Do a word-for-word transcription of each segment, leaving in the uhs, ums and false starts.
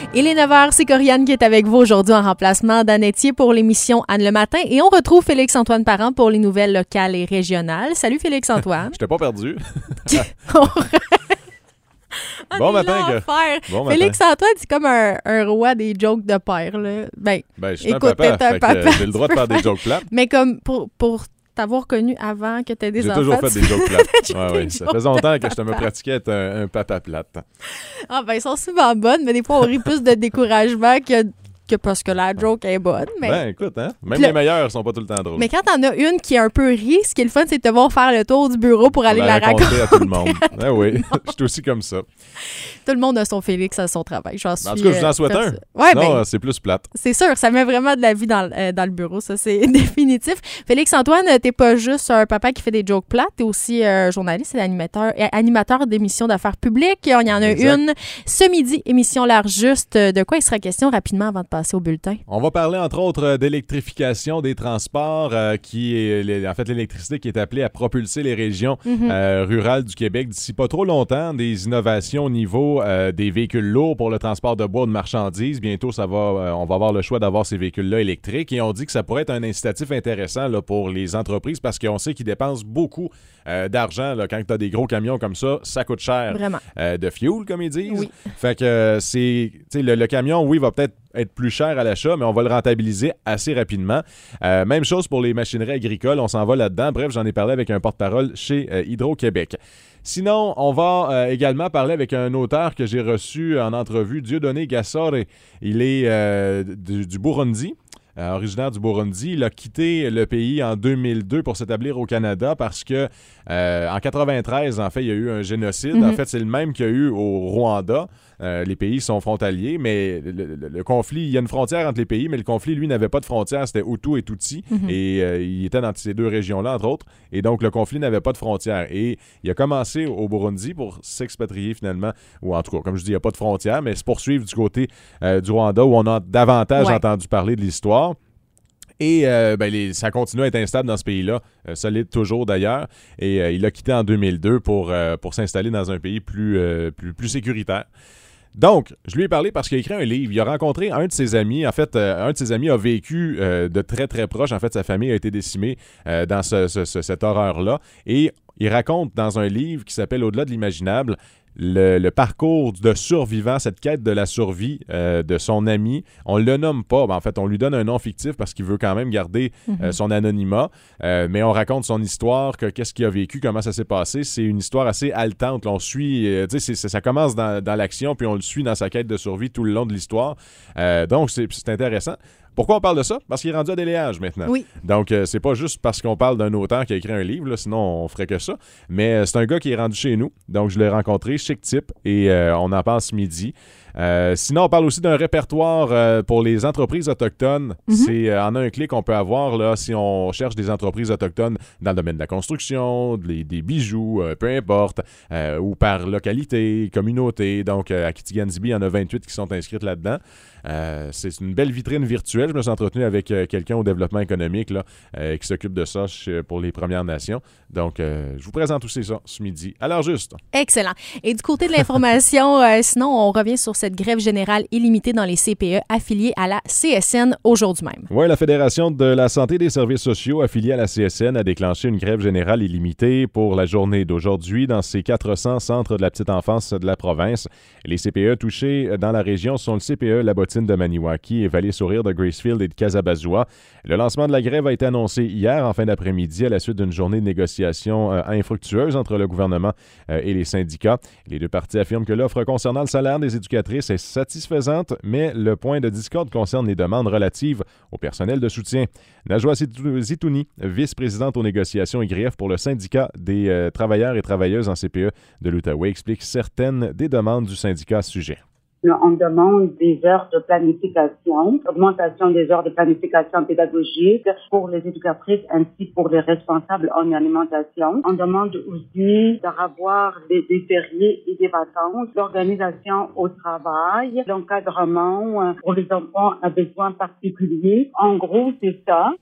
Il est neuf heures, c'est Corianne qui est avec vous aujourd'hui en remplacement d'Anne Etier pour l'émission Anne le matin. Et on retrouve Félix-Antoine Parent pour les nouvelles locales et régionales. Salut Félix-Antoine. Je t'ai pas perdu. Ah, bon matin. Que... Bon Félix-Antoine, c'est comme un, un roi des jokes de père. Là. Ben, ben, je suis écoute, un papa, t'es un papa. J'ai le droit de faire des jokes plates. Mais comme pour... pour t'avoir connu avant que tu aies des J'ai enfants. J'ai toujours fait des jokes plates. ouais, ouais. Ça faisait longtemps que je me pratiquais être un, un papa plate. Ah ben, ils sont souvent bonnes, mais des fois, on rit plus de découragement que, que parce que la joke est bonne. Mais... Ben, écoute, hein, même le... les meilleurs sont pas tout le temps drôles. Mais quand t'en as une qui est un peu rie, ce qui est le fun, c'est de te voir faire le tour du bureau pour, pour aller la, la raconter. à tout le monde. Ah oui, je suis aussi comme ça. Tout le monde a son Félix à son travail. J'en suis, en tout cas, je vous en souhaite euh, un. Ouais, Sinon, ben, c'est plus plate. C'est sûr, ça met vraiment de la vie dans, euh, dans le bureau, ça, c'est définitif. Félix-Antoine, t'es pas juste un papa qui fait des jokes plates, t'es aussi euh, journaliste et animateur, euh, animateur d'émissions d'affaires publiques. Il y en a exact. Une ce midi, émission L'Art Juste. De quoi il sera question rapidement avant de passer au bulletin? On va parler, entre autres, d'électrification des transports, euh, qui est, en fait, l'électricité qui est appelée à propulser les régions mm-hmm. euh, rurales du Québec d'ici pas trop longtemps. Des innovations au niveau Euh, des véhicules lourds pour le transport de bois ou de marchandises. Bientôt, ça va, euh, on va avoir le choix d'avoir ces véhicules-là électriques et on dit que ça pourrait être un incitatif intéressant là, pour les entreprises parce qu'on sait qu'ils dépensent beaucoup euh, d'argent. Là, quand tu as des gros camions comme ça, ça coûte cher euh, de fuel, comme ils disent. Oui. Fait que euh, c'est, le, le camion, oui, va peut-être être plus cher à l'achat, mais on va le rentabiliser assez rapidement. Euh, même chose pour les machineries agricoles, on s'en va là-dedans. Bref, j'en ai parlé avec un porte-parole chez euh, Hydro-Québec. Sinon, on va euh, également parler avec un auteur que j'ai reçu en entrevue, Dieudonné Gassore. Il est euh, du, du Burundi. Euh, originaire du Burundi. Il a quitté le pays en deux mille deux pour s'établir au Canada parce que euh, en quatre-vingt-treize, en fait, il y a eu un génocide. Mm-hmm. En fait, c'est le même qu'il y a eu au Rwanda. Euh, les pays sont frontaliers, mais le, le, le conflit, il y a une frontière entre les pays, mais le conflit, lui, n'avait pas de frontière. C'était Hutu et Tutsi. Mm-hmm. Et euh, il était dans ces deux régions-là, entre autres. Et donc, le conflit n'avait pas de frontière. Et il a commencé au Burundi pour s'expatrier finalement, ou en tout cas, comme je dis, il n'y a pas de frontière, mais se poursuivre du côté euh, du Rwanda où on a davantage ouais. entendu parler de l'histoire. Et euh, ben, les, ça continue à être instable dans ce pays-là, euh, solide toujours d'ailleurs. Et euh, il a quitté en deux mille deux pour, euh, pour s'installer dans un pays plus, euh, plus, plus sécuritaire. Donc, je lui ai parlé parce qu'il a écrit un livre. Il a rencontré un de ses amis. En fait, euh, un de ses amis a vécu euh, de très, très proche. En fait, sa famille a été décimée euh, dans ce, ce, ce, cette horreur-là. Et il raconte dans un livre qui s'appelle « Au-delà de l'imaginable », Le, le parcours de survivant, cette quête de la survie euh, de son ami. On ne le nomme pas. Ben, en fait, on lui donne un nom fictif parce qu'il veut quand même garder mm-hmm. euh, son anonymat. Euh, mais on raconte son histoire, que, qu'est-ce qu'il a vécu, comment ça s'est passé. C'est une histoire assez haletante. Là, on suit, euh, tu sais, ça commence dans, dans l'action, puis on le suit dans sa quête de survie tout le long de l'histoire. Euh, donc, c'est, c'est intéressant. Pourquoi on parle de ça? Parce qu'il est rendu à Déléage maintenant. Oui. Donc, euh, c'est pas juste parce qu'on parle d'un auteur qui a écrit un livre, là, sinon on ferait que ça. Mais euh, c'est un gars qui est rendu chez nous. Donc, je l'ai rencontré, chic type, et euh, on en parle ce midi. Euh, sinon, on parle aussi d'un répertoire euh, pour les entreprises autochtones. Mm-hmm. C'est euh, en un clic qu'on peut avoir là, si on cherche des entreprises autochtones dans le domaine de la construction, des, des bijoux, euh, peu importe, euh, ou par localité, communauté. Donc, euh, à Kitigan-Zibi, il y en a vingt-huit qui sont inscrites là-dedans. Euh, c'est une belle vitrine virtuelle. Je me suis entretenu avec euh, quelqu'un au développement économique là, euh, qui s'occupe de ça chez, pour les Premières Nations. Donc, euh, je vous présente aussi ça ce midi. Alors, juste. Excellent. Et du côté de l'information, euh, sinon, on revient sur cette grève générale illimitée dans les C P E affiliés à la C S N aujourd'hui même. Oui, la Fédération de la santé et des services sociaux affiliée à la C S N a déclenché une grève générale illimitée pour la journée d'aujourd'hui dans ses quatre cents centres de la petite enfance de la province. Les C P E touchés dans la région sont le C P E La Bottine de Maniwaki et Vallée-Sourire de Gracefield et de Casabazua. Le lancement de la grève a été annoncé hier en fin d'après-midi à la suite d'une journée de négociation euh, infructueuse entre le gouvernement euh, et les syndicats. Les deux parties affirment que l'offre concernant le salaire des éducatrices est satisfaisante, mais le point de discorde concerne les demandes relatives au personnel de soutien. Najwa Zitouni, vice-présidente aux négociations et griefs pour le syndicat des euh, travailleurs et travailleuses en C P E de l'Outaouais, explique certaines des demandes du syndicat à ce sujet. On demande des heures de planification, augmentation des heures de planification pédagogique pour les éducatrices ainsi pour les responsables en alimentation. On demande aussi d'avoir des, des fériés et des vacances, l'organisation au travail, l'encadrement pour les enfants à besoins particuliers. En gros, c'est ça.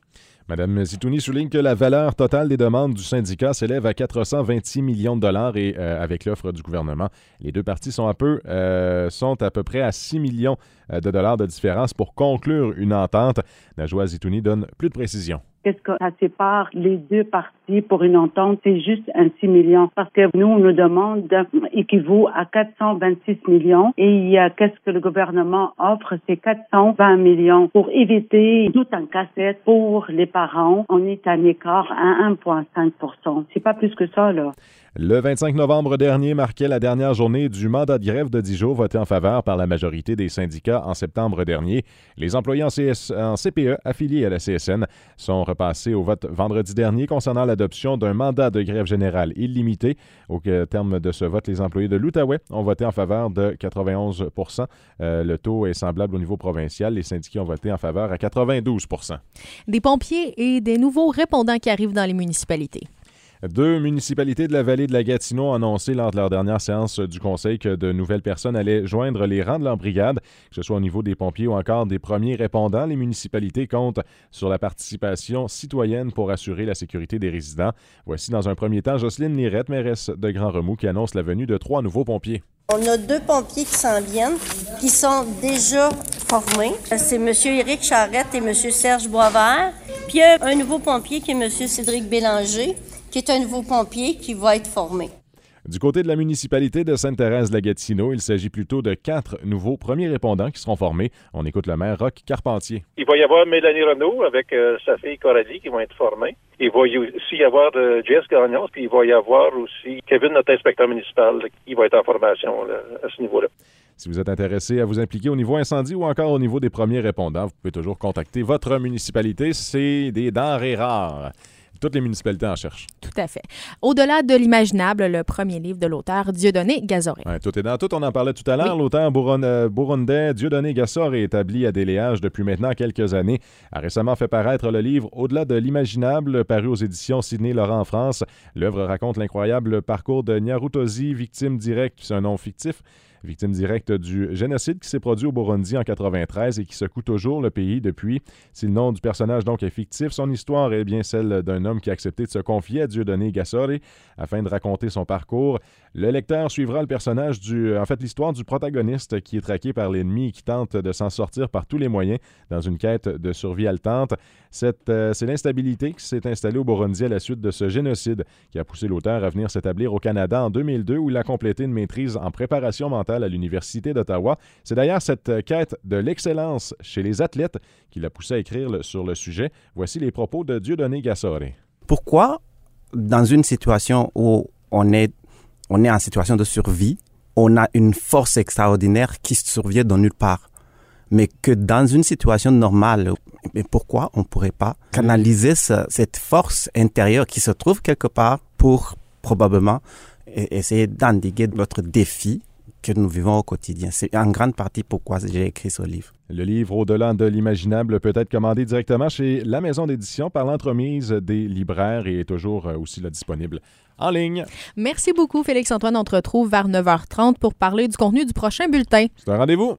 Mme Zitouni souligne que la valeur totale des demandes du syndicat s'élève à quatre cent vingt-six millions de dollars et euh, avec l'offre du gouvernement, les deux parties sont, un peu, euh, sont à peu près à six millions de dollars de différence pour conclure une entente. Najwa Zitouni donne plus de précisions. Qu'est-ce que ça sépare les deux parties pour une entente? C'est juste un six millions. Parce que nous, on nous demande équivaut à quatre cent vingt-six millions. Et il y a, qu'est-ce que le gouvernement offre? C'est quatre cent vingt millions. Pour éviter tout en cassette pour les parents, on est à un écart à un virgule cinq pour cent. C'est pas plus que ça, là. Le vingt-cinq novembre dernier marquait la dernière journée du mandat de grève de dix jours voté en faveur par la majorité des syndicats en septembre dernier. Les employés en, C S, en C P E affiliés à la C S N sont repassés au vote vendredi dernier concernant l'adoption d'un mandat de grève générale illimité. Au terme de ce vote, les employés de l'Outaouais ont voté en faveur de quatre-vingt-onze pour cent. Euh, le taux est semblable au niveau provincial. Les syndicats ont voté en faveur à quatre-vingt-douze pour cent. Des pompiers et des nouveaux répondants qui arrivent dans les municipalités. Deux municipalités de la vallée de la Gatineau ont annoncé lors de leur dernière séance du conseil que de nouvelles personnes allaient joindre les rangs de leur brigade, que ce soit au niveau des pompiers ou encore des premiers répondants. Les municipalités comptent sur la participation citoyenne pour assurer la sécurité des résidents. Voici dans un premier temps Jocelyne Lirette, mairesse de Grand-Remous, qui annonce la venue de trois nouveaux pompiers. On a deux pompiers qui s'en viennent, qui sont déjà formés. C'est M. Éric Charrette et M. Serge Boisvert. Puis il y a un nouveau pompier qui est M. Cédric Bélanger, qui est un nouveau pompier qui va être formé. Du côté de la municipalité de Sainte-Thérèse-de-la-Gatineau, il s'agit plutôt de quatre nouveaux premiers répondants qui seront formés. On écoute le maire Roch Carpentier. Il va y avoir Mélanie Renaud avec euh, sa fille Coralie qui vont être formées. Il va y aussi y avoir euh, Jess Gagnon, puis il va y avoir aussi Kevin, notre inspecteur municipal, qui va être en formation là, à ce niveau-là. Si vous êtes intéressé à vous impliquer au niveau incendie ou encore au niveau des premiers répondants, vous pouvez toujours contacter votre municipalité. C'est des denrées rares. Toutes les municipalités en cherchent. Tout à fait. Au-delà de l'imaginable, le premier livre de l'auteur Dieudonné Gazoré. Ouais, tout est dans tout. On en parlait tout à l'heure. Oui. L'auteur buron, euh, burundais Dieudonné Gazoré, établi à Déléage depuis maintenant quelques années, a récemment fait paraître le livre Au-delà de l'imaginable, paru aux éditions Sidney Laurent en France. L'œuvre raconte l'incroyable parcours de Nyarutozi, victime directe, c'est un nom fictif, victime directe du génocide qui s'est produit au Burundi en quatre-vingt-treize et qui secoue toujours le pays depuis. Si le nom du personnage donc est fictif, son histoire est bien celle d'un homme qui a accepté de se confier à Dieudonné Gazoré afin de raconter son parcours. Le lecteur suivra le personnage du, en fait, l'histoire du protagoniste qui est traqué par l'ennemi et qui tente de s'en sortir par tous les moyens dans une quête de survie haletante. Cette, euh, c'est l'instabilité qui s'est installée au Burundi à la suite de ce génocide qui a poussé l'auteur à venir s'établir au Canada en deux mille deux où il a complété une maîtrise en préparation mentale à l'Université d'Ottawa. C'est d'ailleurs cette quête de l'excellence chez les athlètes qui l'a poussé à écrire le, sur le sujet. Voici les propos de Dieudonné Gazoré. Pourquoi, dans une situation où on est, on est en situation de survie, on a une force extraordinaire qui survient de nulle part, mais que dans une situation normale, mais pourquoi on ne pourrait pas canaliser ce, cette force intérieure qui se trouve quelque part pour probablement essayer d'endiguer notre défi que nous vivons au quotidien. C'est en grande partie pourquoi j'ai écrit ce livre. Le livre Au-delà de l'imaginable peut être commandé directement chez la maison d'édition par l'entremise des libraires et est toujours aussi là, disponible en ligne. Merci beaucoup, Félix-Antoine. On te retrouve vers neuf heures trente pour parler du contenu du prochain bulletin. C'est un rendez-vous.